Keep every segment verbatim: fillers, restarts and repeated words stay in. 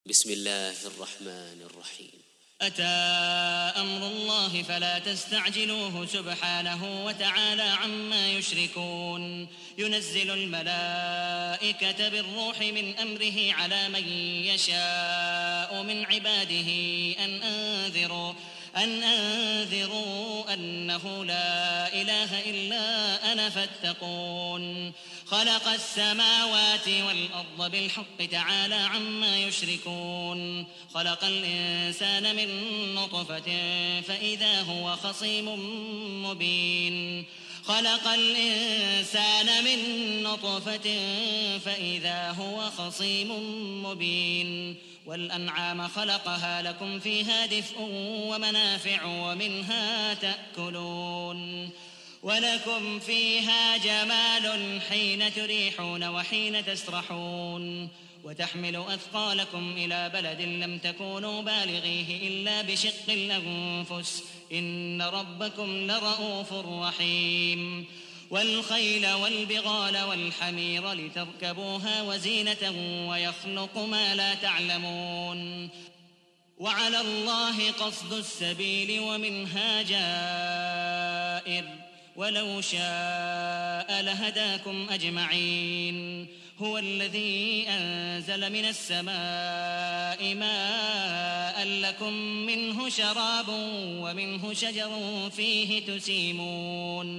بسم الله الرحمن الرحيم. أتى أمر الله فلا تستعجلوه سبحانه وتعالى عما يشركون. ينزل الملائكة بالروح من أمره على من يشاء من عباده أن أنذروا أن أنذروا أنه لا إله إلا أنا فاتقون. خلق السماوات والأرض بالحق تعالى عما يشركون. خلق الإنسان من نطفة فإذا هو خصيم مبين خلق الإنسان من نطفة فإذا هو خصيم مبين والأنعام خلقها لكم فيها دفء ومنافع ومنها تأكلون ولكم فيها جمال حين تريحون وحين تسرحون وتحمل أثقالكم إلى بلد لم تكونوا بالغيه إلا بشق الأنفس إن ربكم لرؤوف رحيم. والخيل والبغال والحمير لتركبوها وزينة ويخلق ما لا تعلمون وعلى الله قصد السبيل ومنها جائر ولو شاء لهداكم أجمعين. هو الذي أنزل من السماء ماء لكم منه شراب ومنه شجر فيه تسيمون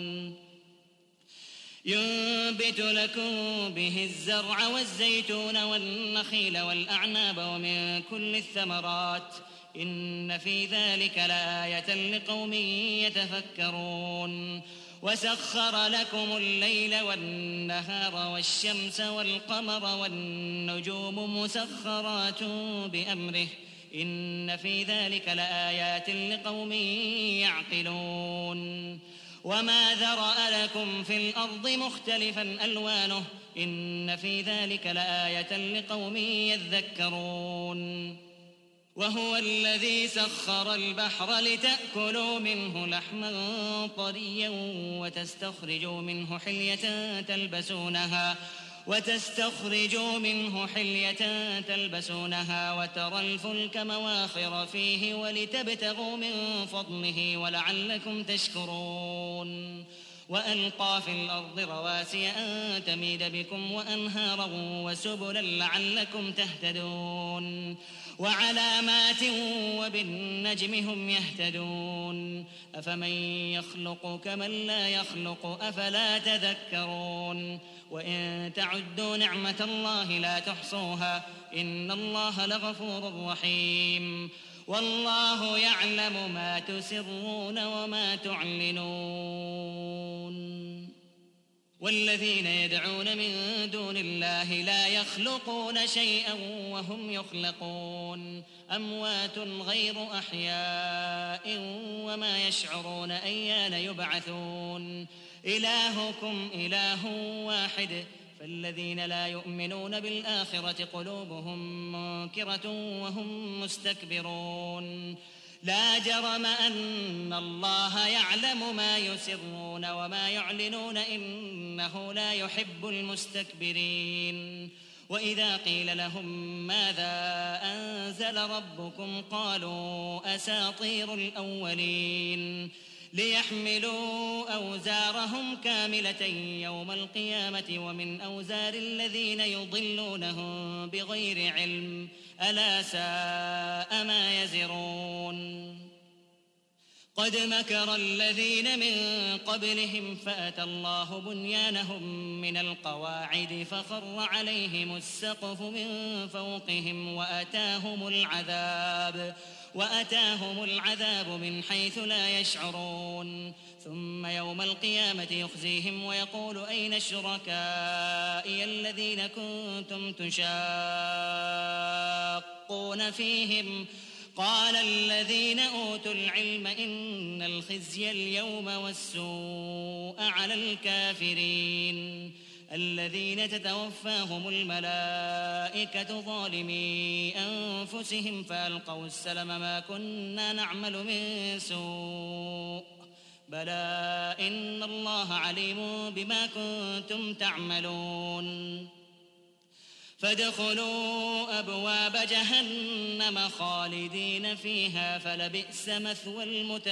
ينبت لكم به الزرع والزيتون والنخيل والأعناب ومن كل الثمرات إن في ذلك لآية لقوم يتفكرون. وسخر لكم الليل والنهار والشمس والقمر والنجوم مسخرات بأمره إن في ذلك لآيات لقوم يعقلون. وما ذرأ لكم في الأرض مختلفا ألوانه إن في ذلك لآية لقوم يذكرون. وهو الذي سخر البحر لتأكلوا منه لحما طريا وتستخرجوا منه حلية تلبسونها وتستخرجوا منه حلية تلبسونها وترى الفلك مواخر فيه ولتبتغوا من فضله ولعلكم تشكرون. وألقى في الأرض رواسي أن تميد بكم وأنهارا وسبلا لعلكم تهتدون وعلامات وبالنجم هم يهتدون. أفمن يخلق كمن لا يخلق أفلا تذكرون. وإن تعدوا نعمة الله لا تحصوها إن الله لغفور رحيم. والله يعلم ما تسرون وما تعلنون. والذين يدعون من دون الله لا يخلقون شيئا وهم يخلقون أموات غير أحياء وما يشعرون أيان يبعثون. إلهكم إله واحد فالذين لا يؤمنون بالآخرة قلوبهم منكرة وهم مستكبرون. لا جرم أن الله يعلم ما يسرون وما يعلنون إنه لا يحب المستكبرين. وإذا قيل لهم ماذا أنزل ربكم قالوا أساطير الأولين ليحملوا أوزارهم كاملة يوم القيامة ومن أوزار الذين يضلونهم بغير علم ألا ساء ما يزرون. قد مكر الذين من قبلهم فأتى الله بنيانهم من القواعد فخر عليهم السقف من فوقهم وأتاهم العذاب وأتاهم العذاب من حيث لا يشعرون. ثم يوم القيامة يخزيهم ويقول أين شركائي الذين كنتم تشاقون فيهم قال الذين أوتوا العلم إن الخزي اليوم والسوء على الكافرين الذين تتوفاهم الملائكة ظالمي أنفسهم فألقوا السلم ما كنا نعمل من سوء بلى إن الله عليم بما كنتم تعملون. فادخلوا أبواب جهنم خالدين فيها فلبئس مثوى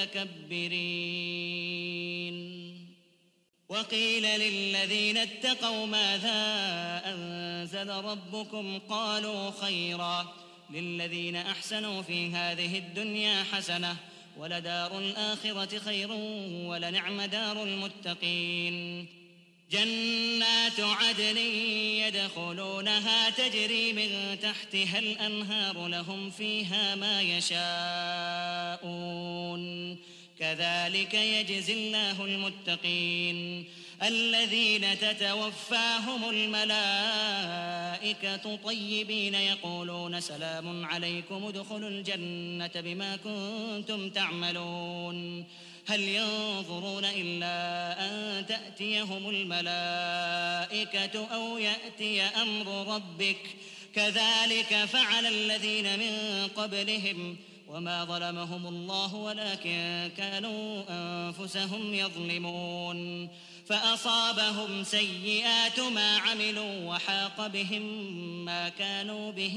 المتكبرين. وقيل للذين اتقوا ماذا أنزل ربكم قالوا خيرا للذين أحسنوا في هذه الدنيا حسنة ولدار الآخرة خير ولنعم دار المتقين. جنات عدن يدخلونها تجري من تحتها الأنهار لهم فيها ما يشاءون كذلك يجزي الله المتقين. الذين تتوفاهم الملائكة طيبين يقولون سلام عليكم ادخلوا الجنة بما كنتم تعملون. هل ينظرون إلا أن تأتيهم الملائكة أو يأتي أمر ربك كذلك فعل الذين من قبلهم وما ظلمهم الله ولكن كانوا أنفسهم يظلمون. فأصابهم سيئات ما عملوا وحاق بهم ما كانوا به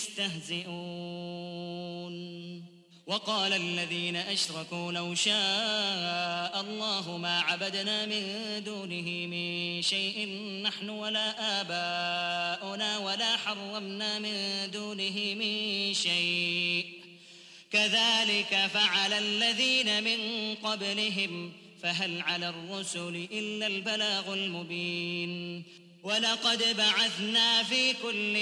يستهزئون. وقال الذين أشركوا لو شاء الله ما عبدنا من دونه من شيء نحن ولا آباؤنا ولا حرمنا من دونه من شيء كذلك فعل الذين من قبلهم فهل على الرسل إلا البلاغ المبين. ولقد بعثنا في كل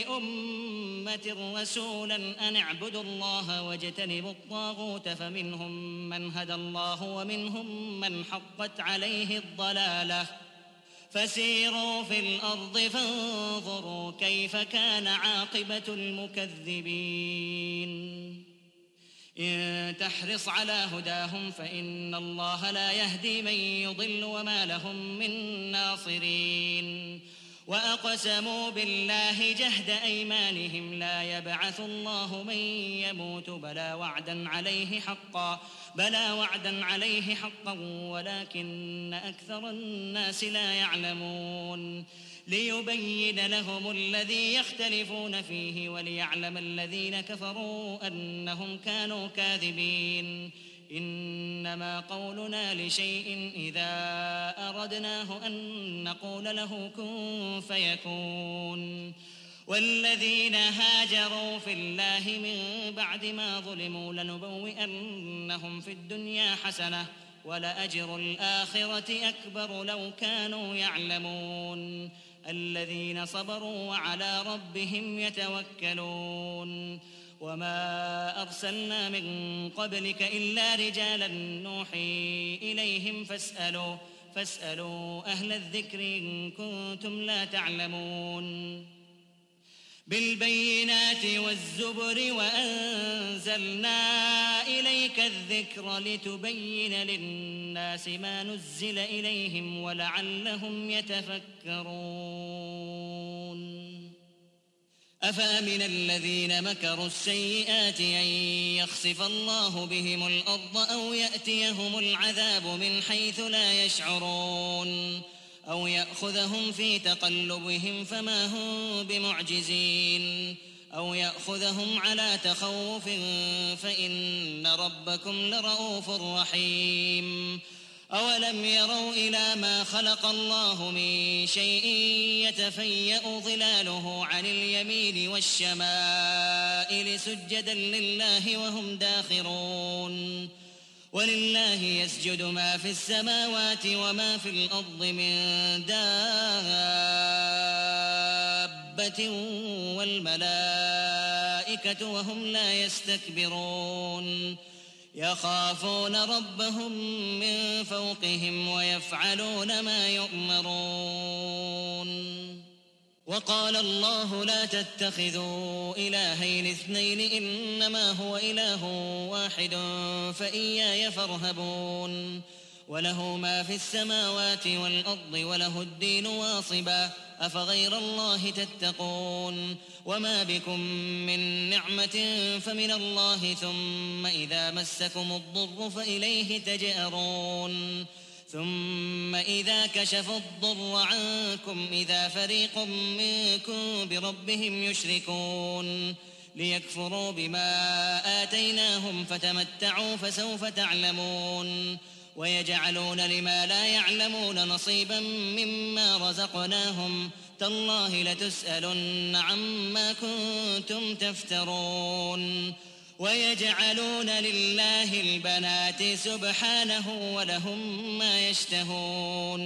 أمة رسولا أن اعبدوا الله واجتنبوا الطاغوت فمنهم من هدى الله ومنهم من حقت عليه الضلالة فسيروا في الأرض فانظروا كيف كان عاقبة المكذبين. إن تحرص على هداهم فإن الله لا يهدي من يضل وما لهم من ناصرين. وأقسموا بالله جهد أيمانهم لا يبعث الله من يموت بلى وعدا عليه حقا بلى وعدا عليه حقا ولكن أكثر الناس لا يعلمون. ليبين لهم الذي يختلفون فيه وليعلم الذين كفروا أنهم كانوا كاذبين. إنما قولنا لشيء إذا أردناه أن نقول له كن فيكون. والذين هاجروا في الله من بعد ما ظلموا لنبوئنهم في الدنيا حسنة ولأجر الآخرة أكبر لو كانوا يعلمون. الذين صبروا وعلى ربهم يتوكلون. وما أرسلنا من قبلك إلا رجالا نوحي إليهم فاسألوا فاسألوا أهل الذكر إن كنتم لا تعلمون. بالبينات والزبر وأنزلنا إليك الذكر لتبين للناس ما نزل إليهم ولعلهم يتفكرون. أفأمن الذين مكروا السيئات أن يخسف الله بهم الأرض أو يأتيهم العذاب من حيث لا يشعرون أو يأخذهم في تقلبهم فما هم بمعجزين أو يأخذهم على تخوف فإن ربكم لرؤوف رحيم. أولم يروا إلى ما خلق الله من شيء يتفيأ ظلاله عن اليمين والشمائل سجدا لله وهم داخرون. ولله يسجد ما في السماوات وما في الأرض من دابة والملائكة وهم لا يستكبرون. يخافون ربهم من فوقهم ويفعلون ما يؤمرون. وقال الله لا تتخذوا إلهين اثنين إنما هو إله واحد فإياي فارهبون. وله ما في السماوات والأرض وله الدين واصبا أفغير الله تتقون. وما بكم من نعمة فمن الله ثم إذا مسكم الضر فإليه تجأرون. ثم إذا كشف الضر عنكم إذا فريق منكم بربهم يشركون ليكفروا بما آتيناهم فتمتعوا فسوف تعلمون ويجعلون لما لا يعلمون نصيبا مما رزقناهم تالله لتسألن عما كنتم تفترون ويجعلون لله البنات سبحانه ولهم ما يشتهون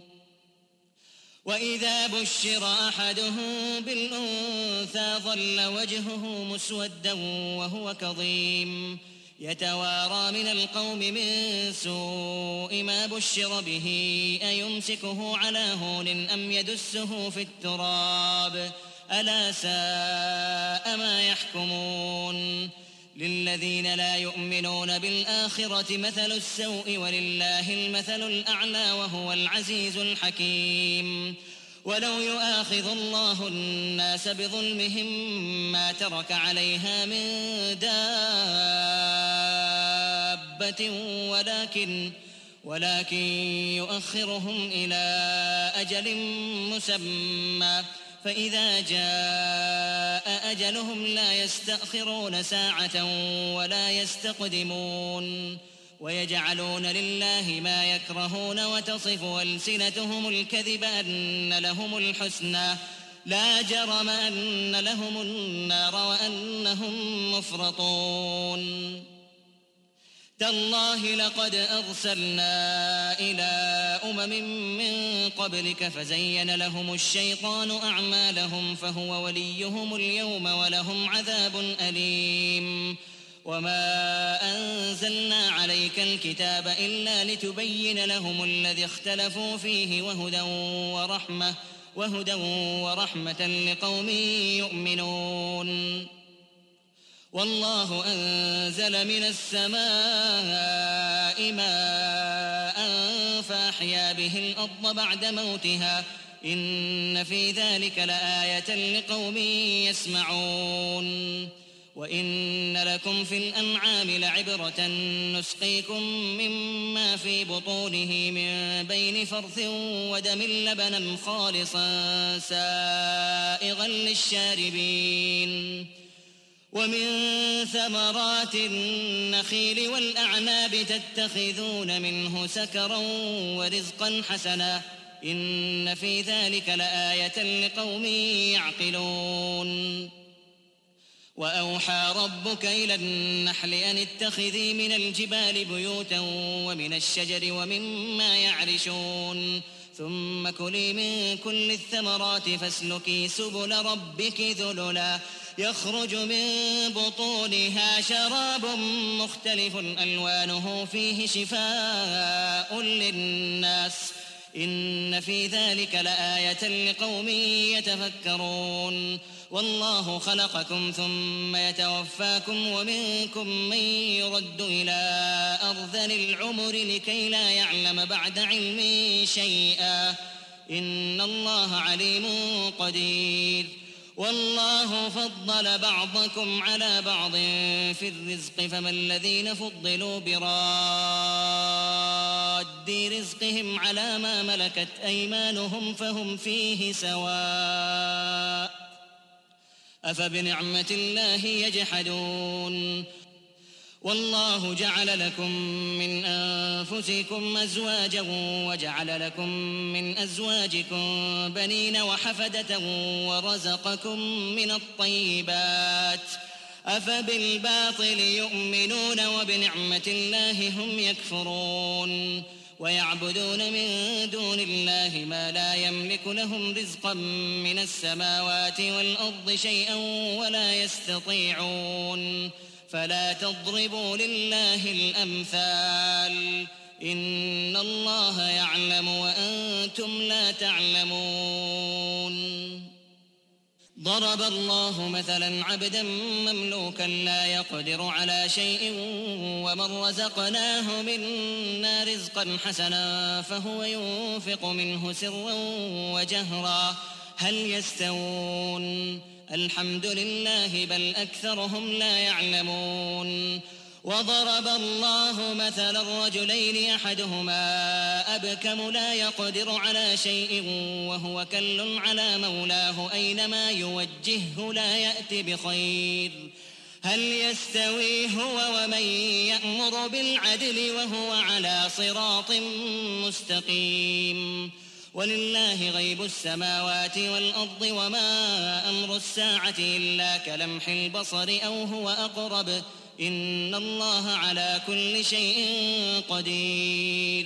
وإذا بشر أحدهم بالأنثى ظل وجهه مسودا وهو كظيم يتوارى من القوم من سوء ما بشر به أيمسكه على هون أم يدسه في التراب ألا ساء ما يحكمون للذين لا يؤمنون بالآخرة مثل السوء ولله المثل الأعلى وهو العزيز الحكيم ولو يؤاخذ الله الناس بظلمهم ما ترك عليها من دابة ولكن ولكن يؤخرهم إلى أجل مسمى فإذا جاء أجلهم لا يستأخرون ساعة ولا يستقدمون ويجعلون لله ما يكرهون وتصف ألسنتهم الكذب أن لهم الحسنى لا جرم أن لهم النار وأنهم مفرطون تالله لقد أرسلنا إلى أمم من قبلك فزين لهم الشيطان أعمالهم فهو وليهم اليوم ولهم عذاب أليم وما أنزلنا عليك الكتاب إلا لتبين لهم الذي اختلفوا فيه وهدى ورحمة وهدى ورحمة لقوم يؤمنون والله أنزل من السماء ماء فأحيا به الأرض بعد موتها إن في ذلك لآية لقوم يسمعون وإن لكم في الأنعام لعبرة نسقيكم مما في بطونه من بين فرث ودم لبنا خالصا سائغا للشاربين ومن ثمرات النخيل والأعناب تتخذون منه سكرا ورزقا حسنا إن في ذلك لآية لقوم يعقلون وأوحى ربك إلى النحل أن اتخذي من الجبال بيوتا ومن الشجر ومما يعرشون ثم كلي من كل الثمرات فاسلكي سبل ربك ذللا يخرج من بطونها شراب مختلف ألوانه فيه شفاء للناس إن في ذلك لآية لقوم يتفكرون والله خلقكم ثم يتوفاكم ومنكم من يرد إلى أرذل العمر لكي لا يعلم بعد علم شيئا إن الله عليم قدير والله فضل بعضكم على بعض في الرزق فما الذين فضلوا براد رزقهم على ما ملكت أيمانهم فهم فيه سواء أفبنعمة الله يجحدون والله جعل لكم من أنفسكم أزواجا وجعل لكم من أزواجكم بنين وحفدة ورزقكم من الطيبات أفبالباطل يؤمنون وبنعمة الله هم يكفرون ويعبدون من دون الله ما لا يملك لهم رزقا من السماوات والأرض شيئا ولا يستطيعون فلا تضربوا لله الأمثال إن الله يعلم وأنتم لا تعلمون ضرب الله مثلا عبدا مملوكا لا يقدر على شيء ومن رزقناه منا رزقا حسنا فهو ينفق منه سرا وجهرا هل يستوون الحمد لله بل أكثرهم لا يعلمون وضرب الله مثلا رجلين أحدهما أبكم لا يقدر على شيء وهو كل على مولاه أينما يوجهه لا يأتي بخير هل يستوي هو ومن يأمر بالعدل وهو على صراط مستقيم ولله غيب السماوات والأرض وما أمر الساعة إلا كلمح البصر أو هو أقرب إن الله على كل شيء قدير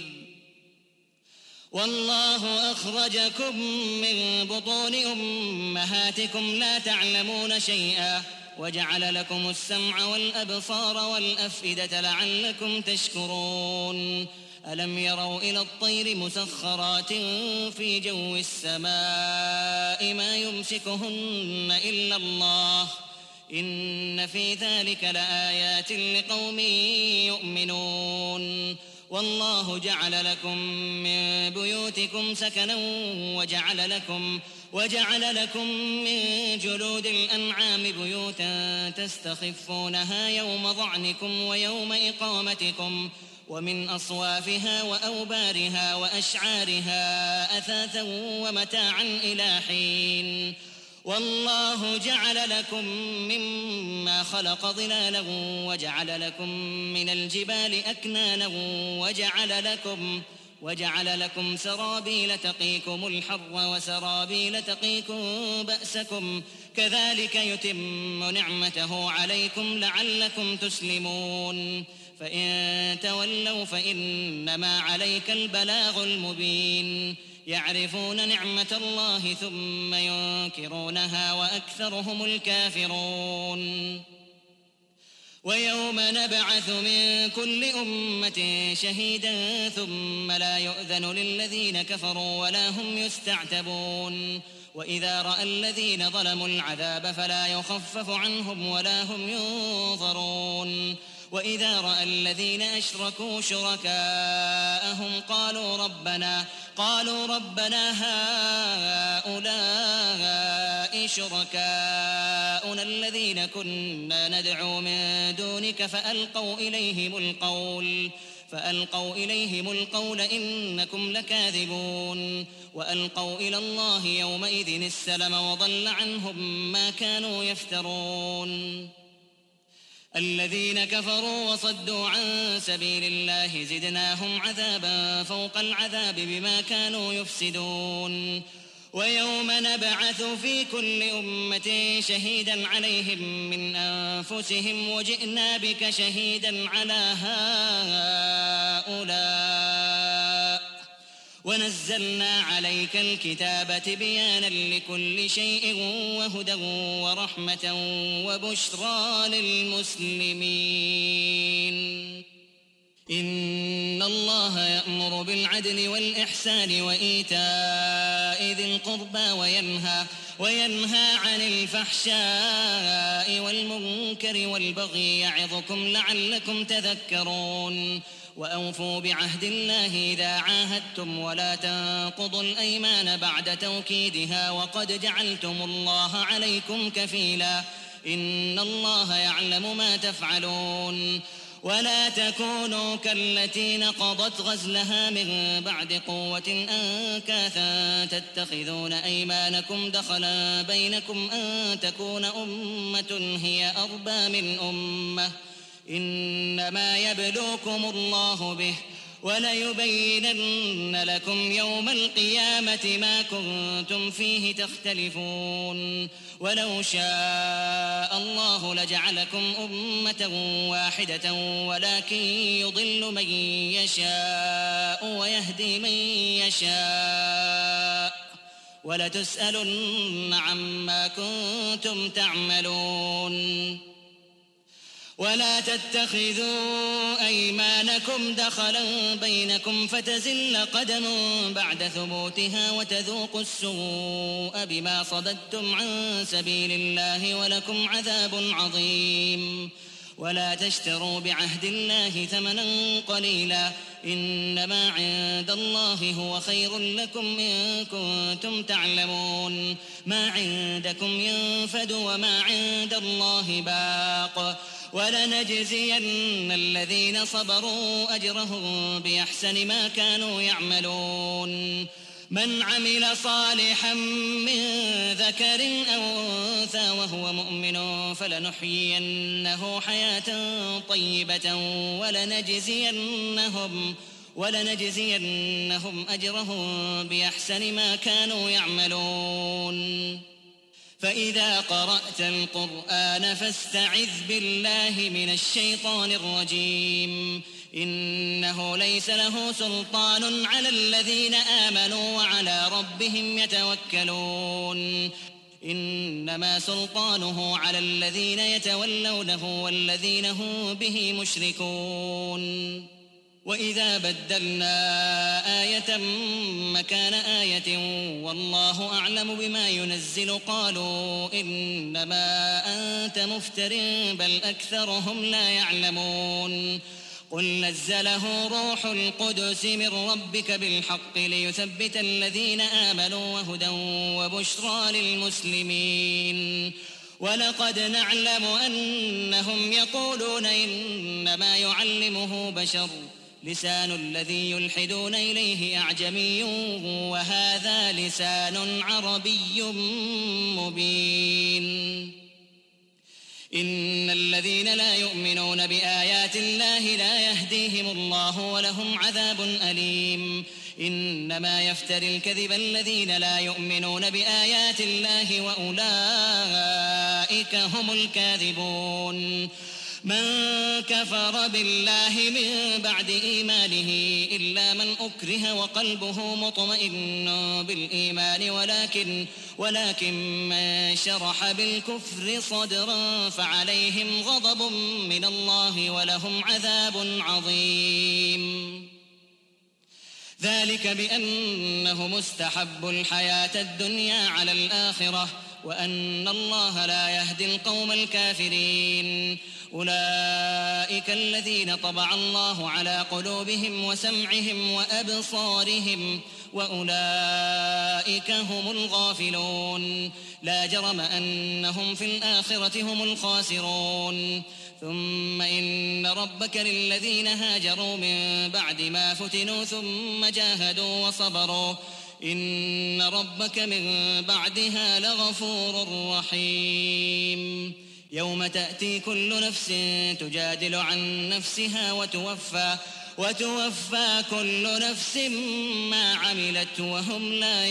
والله أخرجكم من بطون أمهاتكم لا تعلمون شيئا وجعل لكم السمع والأبصار والأفئدة لعلكم تشكرون ألم يروا إلى الطير مسخرات في جو السماء ما يمسكهن إلا الله إن في ذلك لآيات لقوم يؤمنون والله جعل لكم من بيوتكم سكنا وجعل لكم وجعل لكم من جلود الأنعام بيوتا تستخفونها يوم ظعنكم ويوم إقامتكم ومن أصوافها وأوبارها وأشعارها أثاثا ومتاعا إلى حين والله جعل لكم مما خلق ظلالا وجعل لكم من الجبال أكنانا وجعل لكم وجعل لكم سرابيل تقيكم الحر وسرابيل تقيكم بأسكم كذلك يتم نعمته عليكم لعلكم تسلمون فإن تولوا فإنما عليك البلاغ المبين يعرفون نعمة الله ثم ينكرونها وأكثرهم الكافرون ويوم نبعث من كل أمة شهيدا ثم لا يؤذن للذين كفروا ولا هم يستعتبون وإذا رأى الذين ظلموا العذاب فلا يخفف عنهم ولا هم ينظرون وإذا رأى الذين أشركوا شركاءهم قالوا ربنا قالوا ربنا هؤلاء شركاؤنا الذين كنا ندعو من دونك فألقوا إليهم القول فألقوا إليهم القول إنكم لكاذبون وألقوا إلى الله يومئذ السلم وضل عنهم ما كانوا يفترون الذين كفروا وصدوا عن سبيل الله زدناهم عذابا فوق العذاب بما كانوا يفسدون ويوم نبعث في كل أمة شهيدا عليهم من أنفسهم وجئنا بك شهيدا على هؤلاء ونزلنا عليك الكتاب تبيانا لكل شيء وهدى ورحمة وبشرى للمسلمين إن الله يأمر بالعدل والإحسان وإيتاء ذي القربى وينهى وينهى عن الفحشاء والمنكر والبغي يعظكم لعلكم تذكرون وأوفوا بعهد الله إذا عاهدتم ولا تنقضوا الأيمان بعد توكيدها وقد جعلتم الله عليكم كفيلا إن الله يعلم ما تفعلون ولا تكونوا كالتي نقضت غزلها من بعد قوة أنكاثا تتخذون أيمانكم دخلا بينكم أن تكون أمة هي أربى من أمة إنما يبلوكم الله به وليبينن لكم يوم القيامة ما كنتم فيه تختلفون ولو شاء الله لجعلكم أمة واحدة ولكن يضل من يشاء ويهدي من يشاء ولتسألن عما كنتم تعملون ولا تتخذوا أيمانكم دخلا بينكم فتزل قدم بعد ثبوتها وتذوقوا السوء بما صددتم عن سبيل الله ولكم عذاب عظيم ولا تشتروا بعهد الله ثمنا قليلا إنما عند الله هو خير لكم إن كنتم تعلمون ما عندكم ينفد وما عند الله باق ولنجزين الذين صبروا أجرهم بأحسن ما كانوا يعملون من عمل صالحا من ذكر أو أنثى وهو مؤمن فلنحيينه حياة طيبة ولنجزينهم ولنجزينهم أجرهم بأحسن ما كانوا يعملون فإذا قرأت القرآن فاستعذ بالله من الشيطان الرجيم إنه ليس له سلطان على الذين آمنوا وعلى ربهم يتوكلون إنما سلطانه على الذين يتولونه والذين هم به مشركون وإذا بدلنا آية مكان آية والله أعلم بما ينزل قالوا إنما أنت مفتر بل أكثرهم لا يعلمون قل نزله روح القدس من ربك بالحق ليثبت الذين آمنوا وهدى وبشرى للمسلمين ولقد نعلم أنهم يقولون إنما يعلمه بشر لسان الذي يلحدون إليه أعجمي وهذا لسان عربي مبين إن الذين لا يؤمنون بآيات الله لا يهديهم الله ولهم عذاب أليم إنما يفتري الكذب الذين لا يؤمنون بآيات الله وأولئك هم الكاذبون من كفر بالله من بعد إيمانه إلا من أكره وقلبه مطمئن بالإيمان ولكن ولكن من شرح بالكفر صدرا فعليهم غضب من الله ولهم عذاب عظيم ذلك بأنهم استحبوا الحياة الدنيا على الآخرة وأن الله لا يهدي القوم الكافرين أولئك الذين طبع الله على قلوبهم وسمعهم وأبصارهم وأولئك هم الغافلون لا جرم أنهم في الآخرة هم الخاسرون ثم إن ربك للذين هاجروا من بعد ما فتنوا ثم جاهدوا وصبروا إن ربك من بعدها لغفور رحيم يوم تأتي كل نفس تجادل عن نفسها وتوفى وتوفى كل نفس ما عملت وهم لا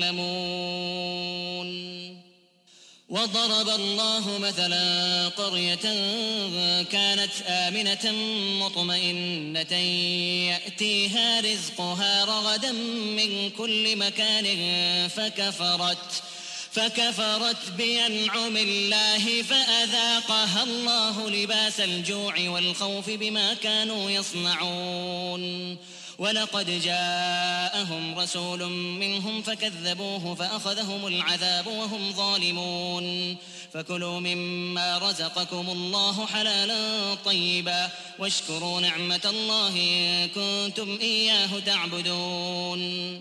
يظلمون وضرب الله مثلا قرية كانت آمنة مطمئنة يأتيها رزقها رغدا من كل مكان فكفرت فكفرت بأنعم الله فأذاقها الله لباس الجوع والخوف بما كانوا يصنعون ولقد جاءهم رسول منهم فكذبوه فأخذهم العذاب وهم ظالمون فكلوا مما رزقكم الله حلالا طيبا واشكروا نعمة الله إن كنتم إياه تعبدون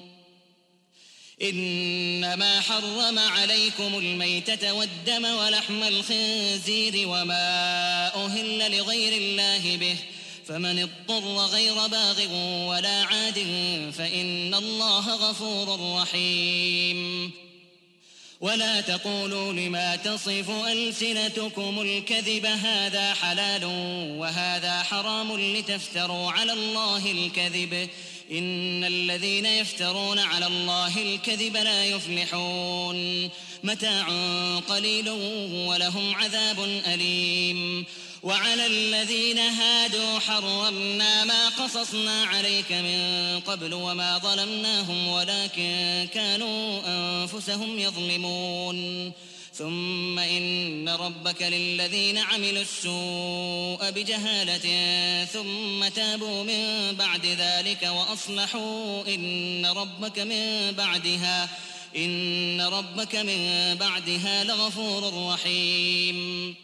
إنما حرم عليكم الميتة والدم ولحم الخنزير وما أهل لغير الله به فمن اضطر غير باغ ولا عاد فإن الله غفور رحيم ولا تقولوا لما تصف ألسنتكم الكذب هذا حلال وهذا حرام لتفتروا على الله الكذب إن الذين يفترون على الله الكذب لا يفلحون متاع قليل ولهم عذاب أليم وعلى الذين هادوا حرمنا ما قصصنا عليك من قبل وما ظلمناهم ولكن كانوا أنفسهم يظلمون ثم إن ربك للذين عملوا السوء بجهالة ثم تابوا من بعد ذلك وأصلحوا إن ربك من بعدها إن ربك من بعدها لغفور رحيم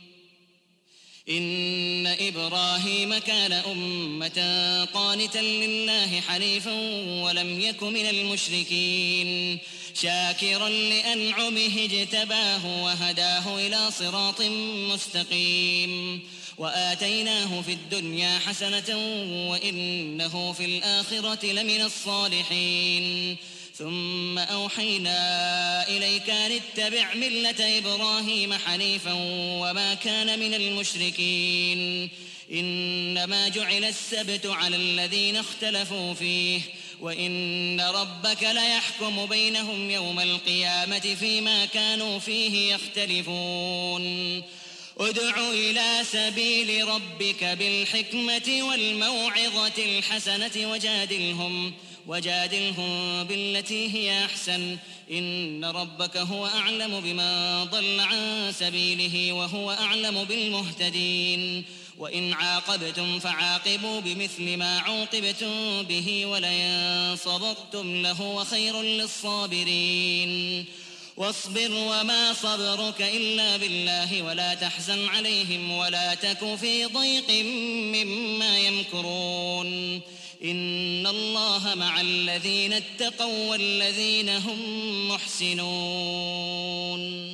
إن إبراهيم كان أمة قانتا لله حنيفا ولم يك من المشركين شاكرا لأنعمه اجتباه وهداه إلى صراط مستقيم وآتيناه في الدنيا حسنة وإنه في الآخرة لمن الصالحين ثم أوحينا إليك أن اتبع ملة إبراهيم حنيفا وما كان من المشركين إنما جعل السبت على الذين اختلفوا فيه وإن ربك ليحكم بينهم يوم القيامة فيما كانوا فيه يختلفون ادع إلى سبيل ربك بالحكمة والموعظة الحسنة وجادلهم وجادلهم بالتي هي أحسن إن ربك هو أعلم بمن ضل عن سبيله وهو أعلم بالمهتدين وإن عاقبتم فعاقبوا بمثل ما عوقبتم به ولئن صبرتم لهو خير للصابرين واصبر وما صبرك إلا بالله ولا تحزن عليهم ولا تك في ضيق مما يمكرون إن الله مع الذين اتقوا والذين هم محسنون